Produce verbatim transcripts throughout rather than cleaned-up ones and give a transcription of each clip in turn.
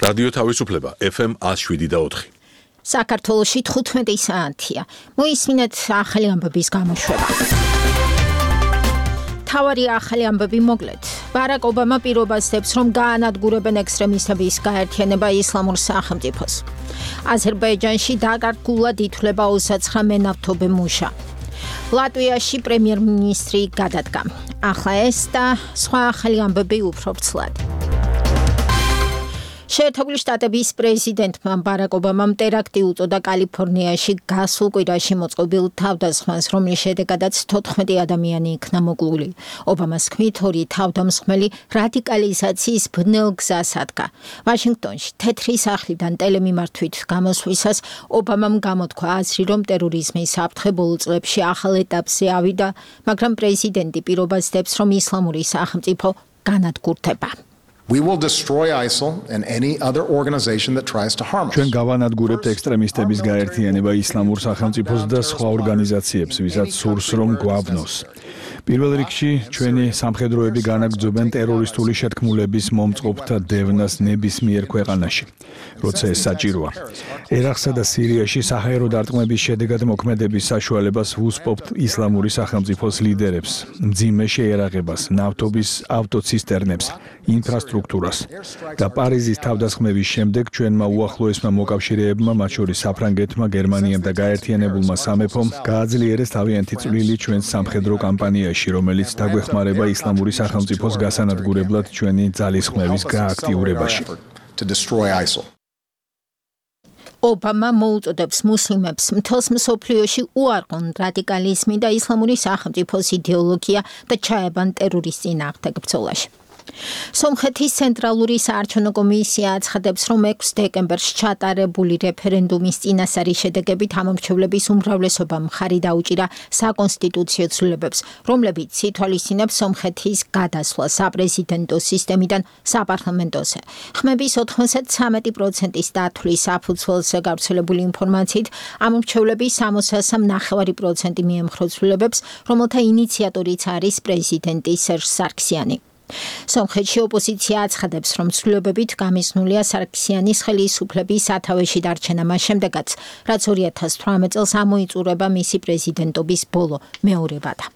რადიო თავისუფლება ეფ ემ one oh seven და four. საქართველოში თხუთმეტი საათია. მოისმინეთ ახალი ამბების გამოშვება. თავარი ახალი ამბები მოგლეთ. ბარაკ ობამა პირობას დებს, რომ გაანადგურებენ ექსტრემისტების გაერთიანება ისლამურ სახელმწიფოს. აზერბაიჯანში დაკარგულად ითვლება ოცდათხმეტ მენავთობე მუშა. ლატვიაში პრემიერ-მინისტრი გადადგა. ახლა ეს და სხვა ახალი ამბები უფრო ვრცლად. შეერთებული შტატების პრეზიდენტმა ბარაკ ობამამ ტერაქტი უწოდა კალიფორნიაში გასულ კვირაში მოწყობილ თავდასხმას, რომლის შედეგადაც თოთხმეტი ადამიანი იქნა მოკლული. ობამას თქმით, ორი თავდამსხმელი რადიკალიზაციის ბნელ გზას ადგა. ვაშინგტონში თეთრი სახლიდან ტელემიმართვით გამოსვლისას ობამამ გამოთქვა აზრი, რომ ტერორიზმის საფრთხე ბოლო წლებში ახალ ეტაპზე ავიდა, მაგრამ პრეზიდენტი პირობას დებს, რომ ისლამური სახელმწიფო განადგურდება. We will destroy ISIL and any other organization that tries to harm us. ჩვენ გავანადგურებთ ექსტრემისტების გაერთიანება ისლამურ სახელმწიფოს და სხვა ორგანიზაციებს, ვისაც სურს რომ გვავნოს. პირველ რიგში ჩვენი სამხედროები განაგრძობენ ტერორისტული შეთქმულების მომწყობთა დევნას ნებისმიერ ქვეყანაში, როცა ეს საჭიროა. ერაყსა და სირიაში საჰაერო დარტყმების შედეგად მოქმედების საშუალებას ვუსპობთ ისლამური სახელმწიფოს ლიდერებს, მძიმე შეერაღებას, ნავთობის ავტოცისტერნებს, ინფრასტრუქტურას და პარიზის თავდასხმების შემდეგ ჩვენმა უახლოესმა მოკავშირეებმა, მათ შორის საფრანგეთმა, გერმანიამ და გაერთიანებულმა სამეფომ გააძლიერეს თავიანთი წვლილი ჩვენს სამხედრო კამპანიაში, რომელიც დაგვეხმარება ისლამური სახელმწიფოს გასანადგურებლად ჩვენი ძალისხმევის გააქტიურებაში. ობამა მოუწოდებს მუსლიმებს მთელს მსოფლიოში უარყონ რადიკალიზმი და ისლამური სახელმწიფოს იდეოლოგია და ჩაებან ტერორისტის წინააღმდეგ ბრძოლაში. სომხეთის ცენტრალური საარჩევნო კომისია აცხადებს, რომ ექვსი დეკემბერს ჩატარებული რეფერენდუმის წინასწარი შედეგებით ამომრჩევლების უმრავლესობამ მხარი დაუჭირა საკონსტიტუციო ცვლილებებს, რომლებიც ითვალისწინებს სომხეთის გადასვლას საპრეზიდენტო სისტემიდან საპარლამენტოზე. ხმების ოთხმოცდათრამეტი პროცენტის დათვლის საფუძველზე გავრცელებული ინფორმაციით, ამომრჩევლები სამოცდასამ ნახევარი პროცენტი მიემხრა ცვლილებებს, რომელთა ინიციატორიც არის პრეზიდენტი სერჟ სარქსიანი. სომხეთში ოპოზიცია აცხადებს, რომ ცვლილებებით გამიზნულია სარქსიანის ხელისუფლების სათავეში დარჩენა მას შემდეგაც, რაც ორი ათას თვრამეტ წელს ამოიწურება მისი პრეზიდენტობის ბოლო მეორებადა.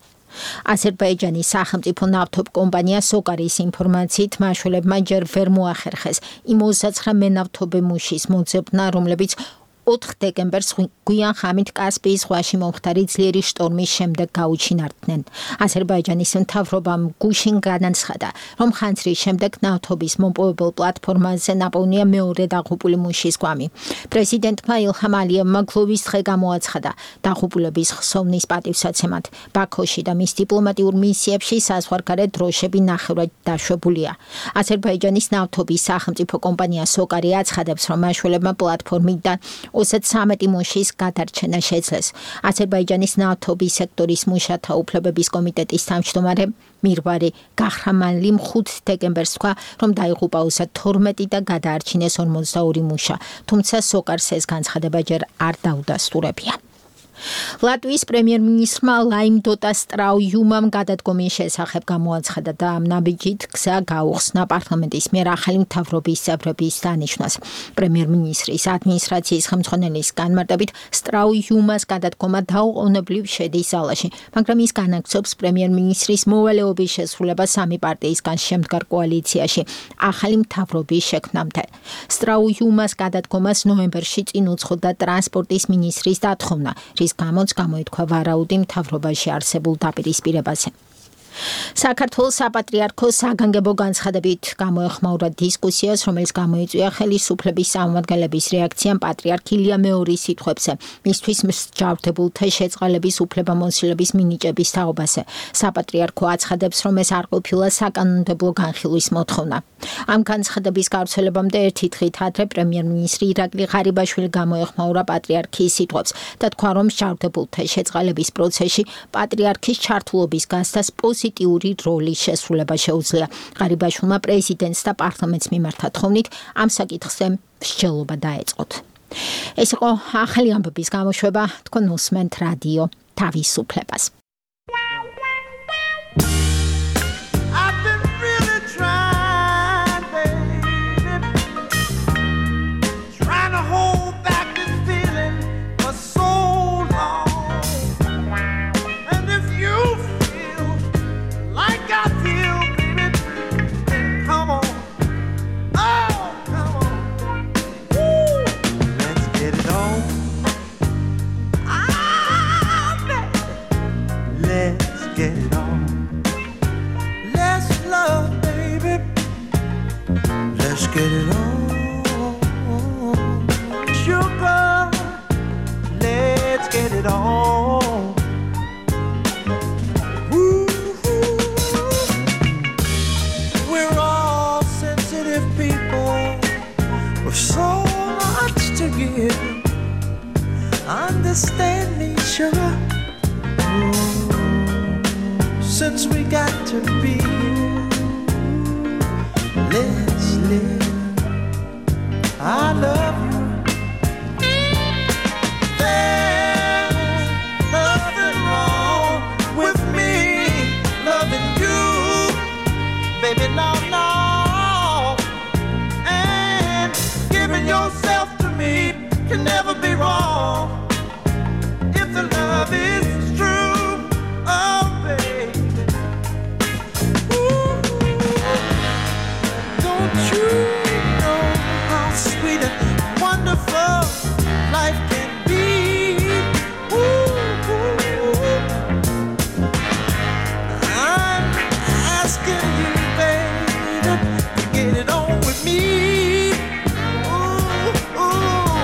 აზერბაიჯანის სახელმწიფო ნავთობ კომპანია სოკარის ინფორმაციით მაშველებმა ჯერ ვერ მოახერხეს იმ ოცდათხმეტ მენავთობე მუშის მოძებნა, რომლებიც ოთხ დეკემბერს გვიან ხამით კასპიის ზღვაში მომხდარი ძლიერი შტორმის შემდეგ გაუჩინარდნენ. აზერბაიჯანის მთავრობამ გუშინ განაცხადა, რომ ხანძრის შემდეგ ნავთობის მომპოვებელ პლატფორმაზე ნაპოვნია მეორე დაღუპული მუშის გვამი. პრეზიდენტმა ილჰამ ალიევმა გლოვის დღე გამოაცხადა დაღუპულების ხსოვნის პატივსაცემად. ბაქოში და მის დიპლომატიურ მისიებში საზღვარგარეთ დროშები ნახევრად დაშვებულია. აზერბაიჯანის ნავთობის სახელმწიფო კომპანია სოკარი აცხადებს, რომ მაშველებმა პლატფორმიდან ოცდათრამეტი მუშის გადარჩენა შეძლეს. აზერბაიჯანის ნავთობის სექტორის მუშათა უფლებების კომიტეტის თავმჯდომარე მირვარი გახრამანლიმ ხუთ დეკემბერს თქვა, რომ დაიღუპა ოცდათორმეტი და გადაარჩინეს ორმოცდაორი მუშა, თუმცა სოკარს ეს განცხადება ჯერ არ დაუდასტურებია. ლატვიის პრემიერ-მინისტრმა ლაიმდოტა სტრაუიუმამ გადადგომის შესახებ გამოაცხადა და ამ ნაბიჯით გზა გაუხსნა პარლამენტის მიერ ახალი მთავრობის წევრების დანიშვნას. პრემიერ-მინისტრის ადმინისტრაციის ხელმძღვანელის განმარტებით სტრაუიუმას გადადგომა დაუყოვნებლივ შედის ზალაში, მაგრამ ის განაგრძობს პრემიერ-მინისტრის მოვალეობის შესრულება სამი პარტიისგან შემდგარ კოალიციაში ახალი მთავრობის შექმნამდე. სტრაუიუმას გადადგომას ნოემბერში წინ უძღოდა ტრანსპორტის მინისტრის დათხოვნა, რის გამოც გამოითქვა ვარაუდი მთავრობაში არსებულ დაპირისპირებაზე. საქართველოს საპატრიარქო საგანგებო განცხადებით გამოეხმაურა დისკუსიას, რომელიც გამოიწვია ხელისუფლების წარმომადგენლების რეაქციამ პატრიარქ ილია მეორის სიტყვებზე, მისთვის მსჯავრდებულთა შეწყალების უფლებამოსილების მინიჭების თაობაზე. საპატრიარქო აცხადებს, რომ ეს არ ყოფილა საკანონმდებლო განხილვის მოთხოვნა. ამ განცხადების გავრცელებამდე ერთი დღით ადრე პრემიერ-მინისტრი ირაკლი ღარიბაშვილი გამოეხმაურა პატრიარქის სიტყვებს და თქვა, რომ მსჯავრდებულთა შეწყალების პროცესში პატრიარქის ჩართულობის გასცდას პოზიტიური როლის შესრულება შეუძლია. ღარიბაშვილმა პრეზიდენტს და პარლამენტს მიმართა თხოვნით ამ საკითხზე მსჯელობა დაეწყოთ. ეს იყო ახალი ამბების გამოშვება, თქვენ უსმენთ რადიო თავისუფლებას. get it on. Let's love, baby. Let's get it on. Sugar, let's get it on. Woo. We're all sensitive people with so much to give. Understand me, sugar. Since we got to be here, let's live. I love you. There's nothing wrong with me loving you, baby, no, no. And giving yourself to me can never be wrong if the love is true. Oh, baby. Ooh. Don't you know how sweet and wonderful life can be? Ooh. I'm asking you, baby, to get it on with me. Ooh, ooh.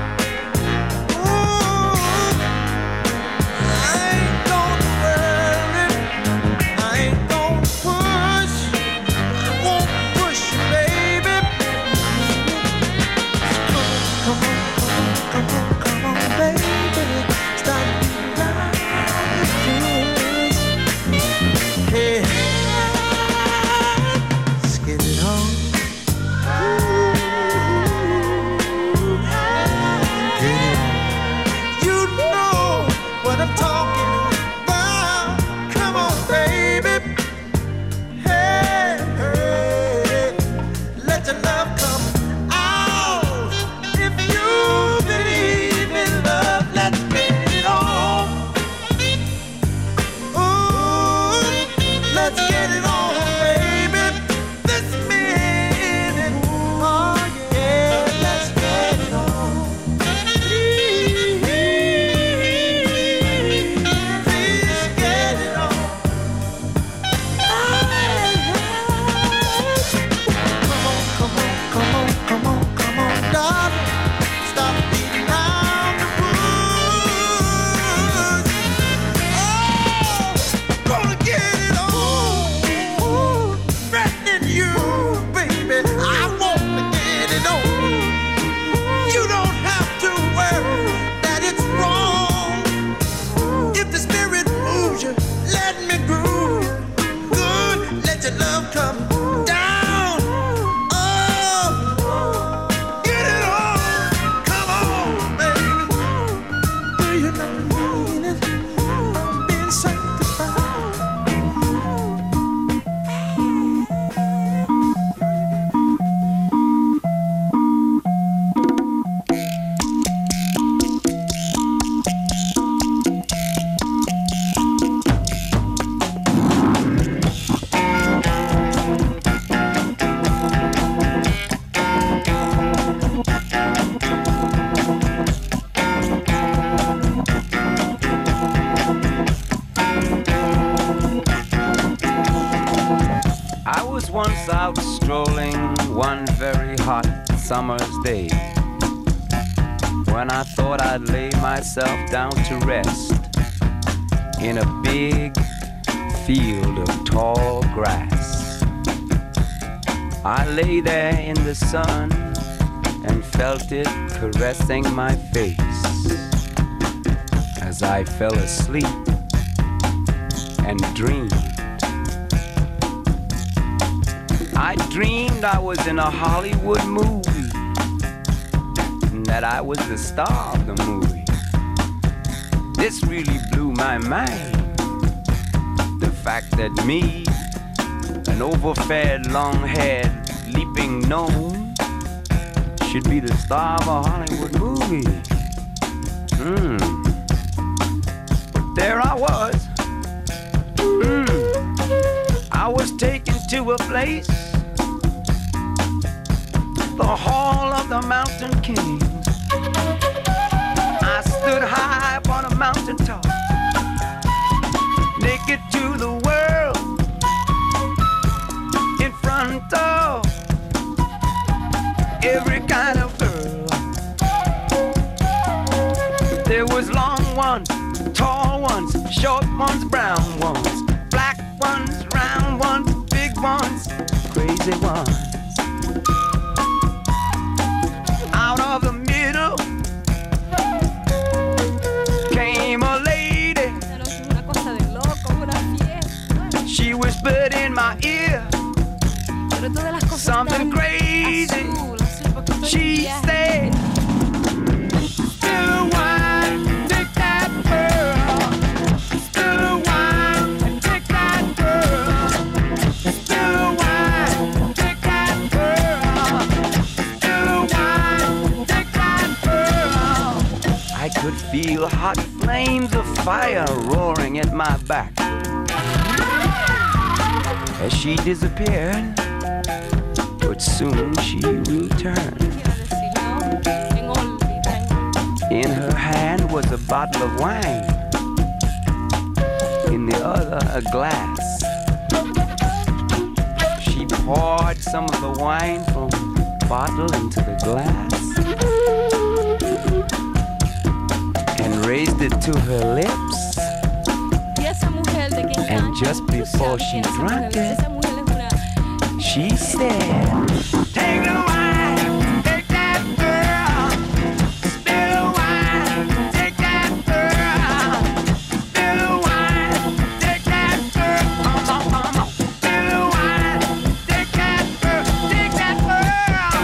Once out strolling one very hot summer's day, when I thought I'd lay myself down to rest in a big field of tall grass. I lay there in the sun and felt it caressing my face as I fell asleep and dreamed. I dreamed I was in a Hollywood movie, and that I was the star of the movie. This really blew my mind. The fact that me, an overfed, long-haired, leaping gnome, should be the star of a Hollywood movie. Hmm. But there I was. Hmm. I was taken to a place, the Hall of the Mountain Kings. I stood high upon a mountain top, naked to brown ones, black ones, round ones, big ones, crazy ones. Out of the middle came a lady. She whispered in my ear something crazy. She said, "Still wine, take that girl. Still wine, take that girl. Still wine, take that girl. Still wine, take that girl." I could feel hot flames of fire roaring at my back. As she disappeared, but soon she returned. In her hand was a bottle of wine, in the other a glass. She poured some of the wine from the bottle into the glass and raised it to her lips. And just before she drank it, she said, "Take the wine, take that girl. Spill the wine, take that girl. Spill the wine, take that girl. Come on, come on. Spill the wine, take that girl, take that girl.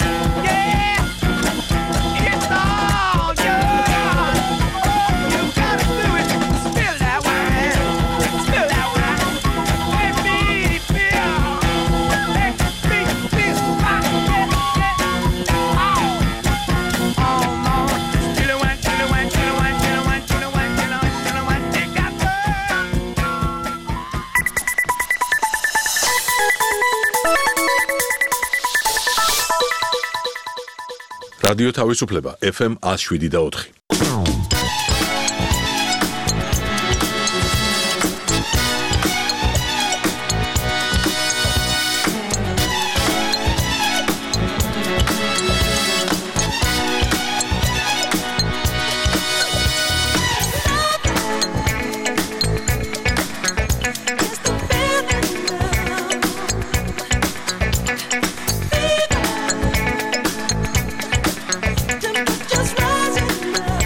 Yeah, it's all yours. You gotta do it. Spill that wine, spill that wine. Let me feel. Let me feel my head. Oh, oh, Lord. Spill the wine, spill the wine, spill the wine, spill the wine, spill the wine, spill the wine, spill the wine. Take that girl. რადიო თავისუფლება ეფ ემ one oh seven და four. Just rising up.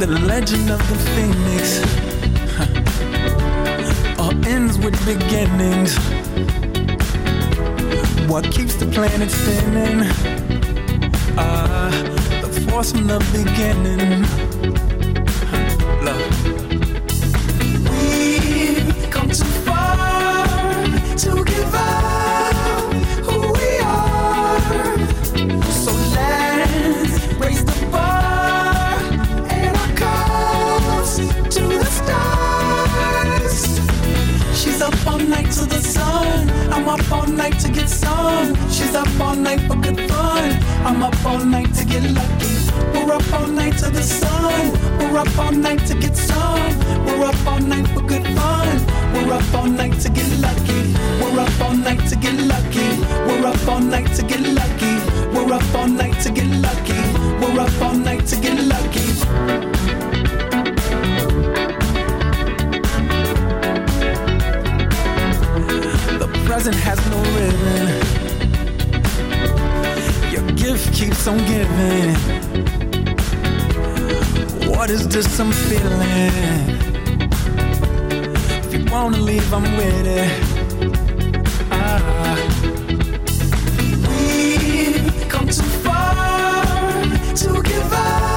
the legend of the phoenix huh. All ends with beginnings. What keeps the planet spinning? Ah, uh, the force from the beginning. Huh. Love. We've come too far to give up who we are. So let's raise the bar and our cups to the stars. She's up all night to the sun. I'm up all night to get some. She's up all night for good fun. I'm up all night to get lucky. We're up all night to the sun. We're up all night to get some. We're up all night for good fun. We're up all night to get lucky. We're up all night to get lucky. We're up all night to get lucky. We're up all night to get lucky. We're up all night to get lucky. The present has no ribbon. Your gift keeps on giving. What is this I'm feeling? If you wanna leave, I'm with it. Ah. We've come too far to give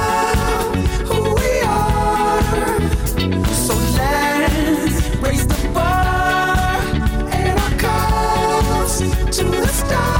up who we are. So let's raise the bar and our cups to the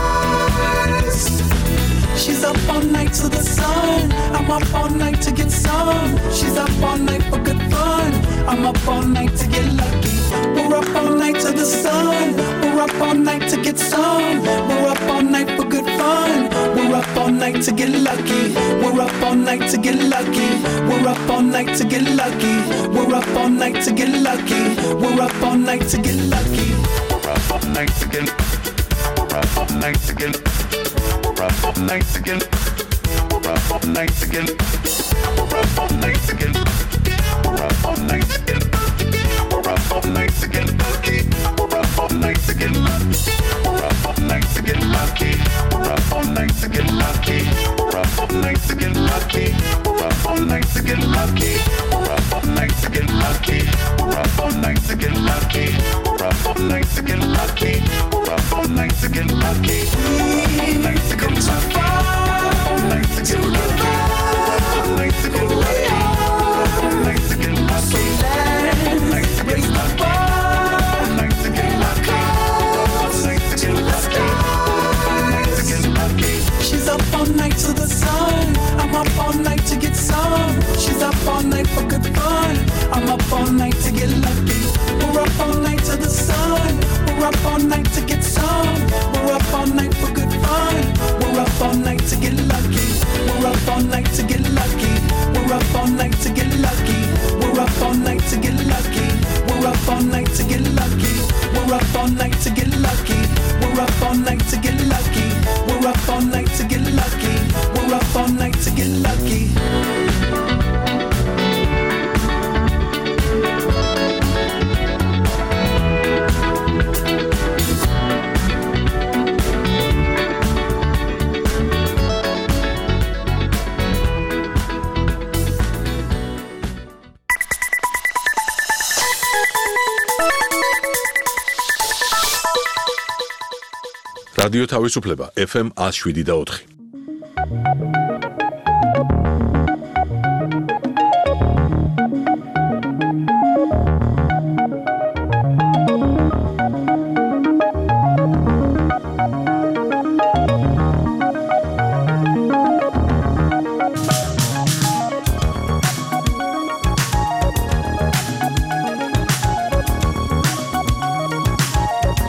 stars. She's up all night to the sun. I'm up all night to get some. She's up all night for good fun. I'm up all night to get lucky. We're up all night to the sun. We're up all night to get some. We're up all night for good fun. We're up all night to get lucky. We're up all night to get lucky. We're up all night to get lucky. We're up all night to get lucky. We're up all night to get lucky. We're up all night to get. We're up all night to get. We're up all night to get. We're up all night to get. We're up all night to get. We're up all night to get. We're up all night to get lucky. We're up all night to get lucky. We're up all night to get lucky. We're up all night to get lucky. We're up all night to get lucky. We're up all night to get lucky. We're up all night to get lucky. We're up all night to get lucky. We're up all night to get lucky. We're up all night to get lucky. All night to get lucky. All night to get lucky. All night to get lucky. All night to get lucky. All night to get lucky. All night to get lucky. All night to get lucky. All night to get lucky. She's up all night to the sun. I'm up all night to get some. She's up all night for good fun. I'm up all night to get lucky. We're up all night to the sun. We're up all night to get some. We're up all night for good fun. We're up all night to get lucky. We're up all night to get lucky. We're up all night to get lucky. We're up all night to get lucky. We're up all night to get lucky. We're up all night to get lucky. We're up all night to get lucky. We're up all night to get lucky. We're up all night to get lucky. რადიო თავისუფლება ეფ ემ one oh seven და four.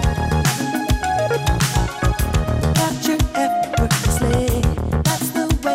Capture effortlessly. That's the way.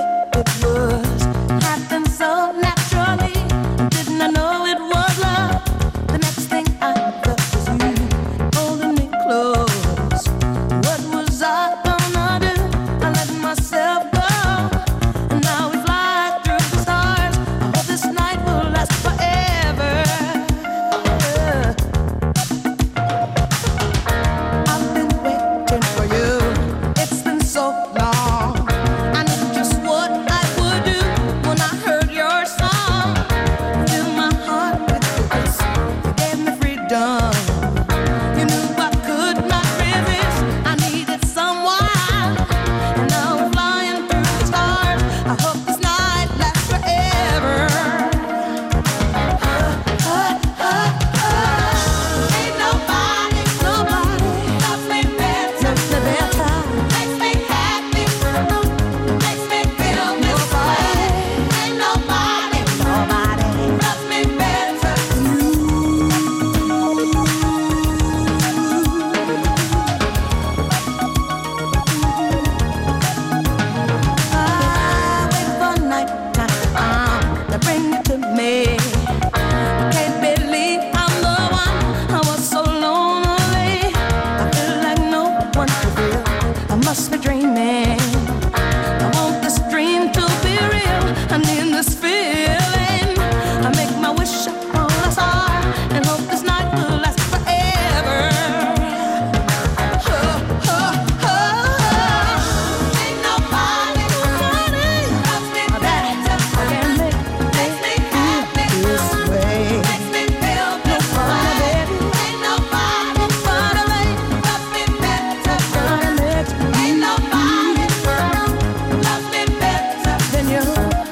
must be dreaming. I want this dream to be real. I need this feeling. I make my wish upon a star and hope this night will last forever. Oh, oh, oh, oh. Ain't nobody, nobody loves me better. I can make, makes me happy this way. Makes me feel this way. Ain't nobody, nobody loves me better. Ain't nobody loves me better than you.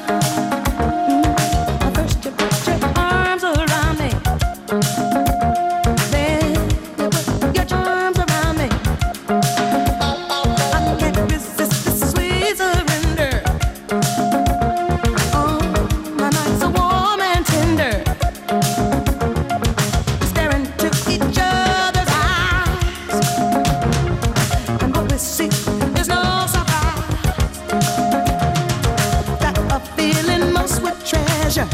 First you put your arms around me, then you put your charms around me. I can't resist this sweet surrender. Oh, my nights are warm and tender. Staring into each other's eyes, and what we see is no surprise. Got a feeling most would treasure,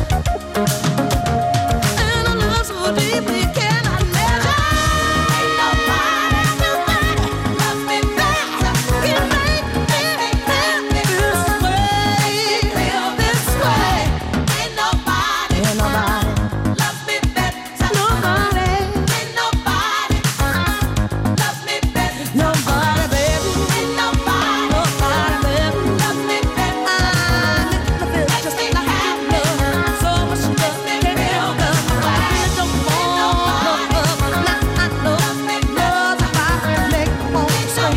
and a love so deep we cannot measure. Ain't nobody, nobody loves me better. Can make me feel this way, feel this way. Ain't nobody, ain't nobody loves me better. Nobody, ain't nobody loves me better. Nobody, baby, ain't nobody, nobody, baby loves me better. I feel just like I love, so much love can't feel the way. I don't want love, not I know love if I make home sweet.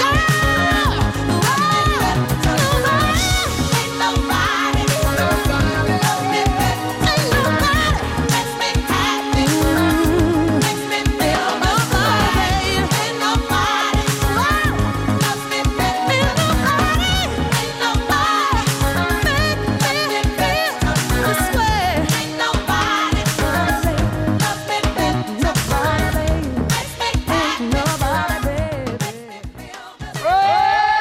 Ain't nobody, nobody loves me better. Ain't nobody makes me happy, makes me feel nobody. Ain't nobody loves me better. Ain't nobody, ain't nobody make me feel this way. Ain't nobody loves me better. Nobody makes me happy. Nobody, baby.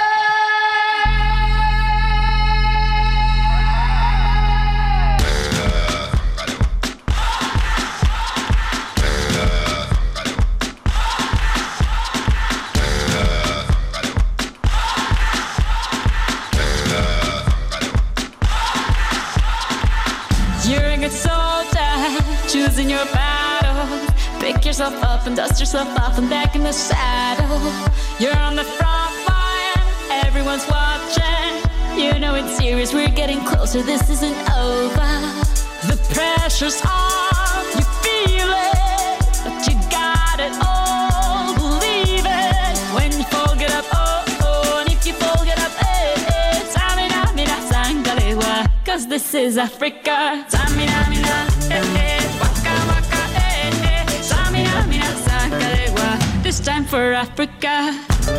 You're a good soldier, choosing your battle. Pick yourself up and dust yourself off and back in the saddle. You're on the front line, everyone's watching. You know it's serious, we're getting closer, this isn't over. The pressure's on, you feel it, but you got it all, believe it. When you fall, get up, oh, oh, and if you fall, get up, eh, eh. Tamina, mina, sangalewa, cause this is Africa. Tamina, mina, eh, eh, waka, waka, eh, eh. Tamina, mina, sangalewa, this time for Africa.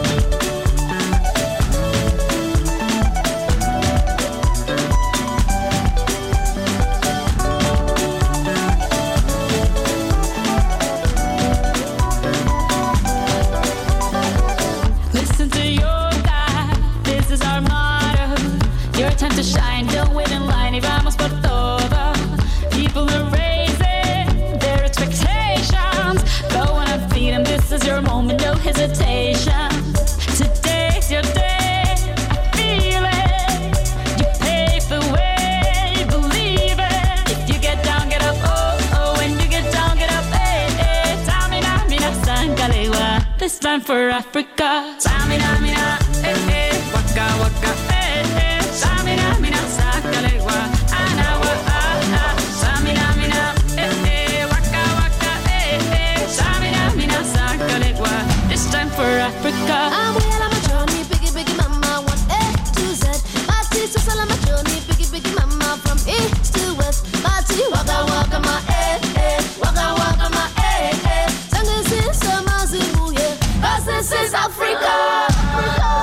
Listen to your God, this is our motto. Your time to shine, don't wait in line, y vamos por todo. People are raising their expectations. Go on and feed them, this is your moment, no hesitation. Today's your day, I feel it. You pave the way, believe it. If you get down, get up, oh, oh. When you get down, get up, eh, eh. Tamina, mina, sangalewa, this time for Africa. Tamina, mina, eh, eh. Waka, waka, eh, eh. Tamina, mina, sangalewa, anawa, ah, ah. Tamina, mina, eh, eh. Waka, waka, eh, eh. Tamina, mina, sangalewa, this time for Africa. I'm well on my journey, biggie, biggie, mama, one A to Z. My teacher's all on my journey, biggie, biggie, mama, from east to west. My tea, waka, waka, my eh, eh, waka, waka, my eh, eh. Sangin' sin, sama, zimu, yeah, 'cause this is Africa. Africa.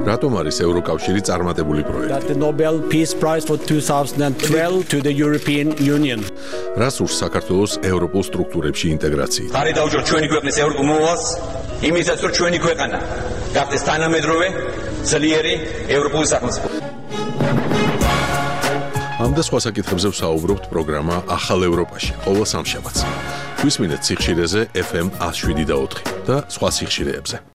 რატომ არის ევროკავშირი წარმატებული პროექტი? That the Nobel Peace Prize for two thousand twelve to the European Union. რას ურს საქართველოს ევროპულ სტრუქტურებში ინტეგრაციით? ხარი დავუჯოთ ჩვენი ქვეყნის ევროპულ მოვალს, იმისაც რომ ჩვენი ქვეყანა გახდეს თანამედროვე, ძლიერი ევროპული სახელმწიფო. ამ და სხვა საკითხებზე ვსაუბრობთ პროგრამა ახალ ევროპაში, ყოველ სამშაბათს. გვისმინეთ სიხშირეზე ეფ ემ one oh seven და ოთხი და სხვა სიხშირეებზე.